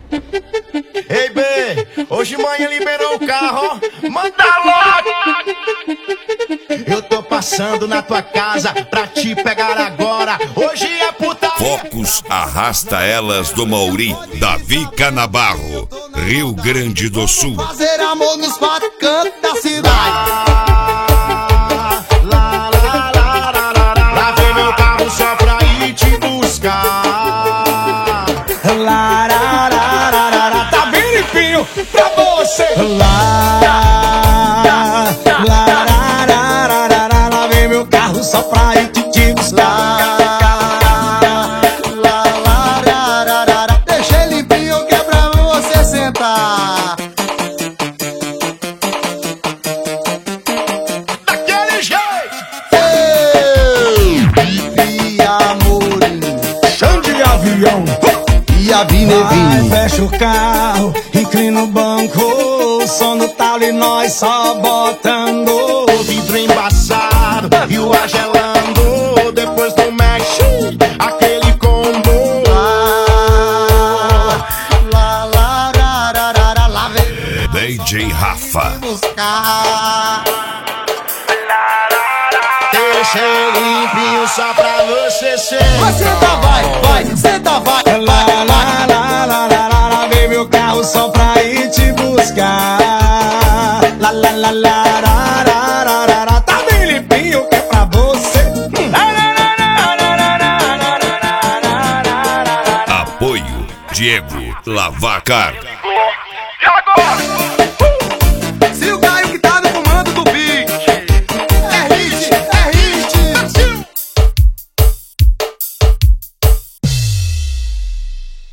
Ei, B, hoje manhã liberou o carro, ó. Manda logo! Eu tô passando na tua casa pra te pegar agora. Hoje é puta. Focus Arrasta Elas do Mauri, Davi Canabarro, Rio Grande do Sul. Fazer amor nos quatro cantos da cidade. Lavei meu carro só pra ir te buscar. Tá bem limpinho pra você. Lavei meu carro só pra ir te buscar. Deixei limpinho que é pra você sentar. Daquele jeito. E amorim, chão de avião. E a Vinevinho. Fecha o carro, inclina o banco. O som no talo e nós só botando. O vidro embaçado e o ar gelando. Depois do mexe, aquele combo. Lá vem DJ Rafa. buscar. Deixei limpinho só pra você ser. Senta, vai, senta, vai. Lavei meu carro só pra ir te buscar. Tá bem limpinho que é pra você. Apoio Diego Lavacar. E agora?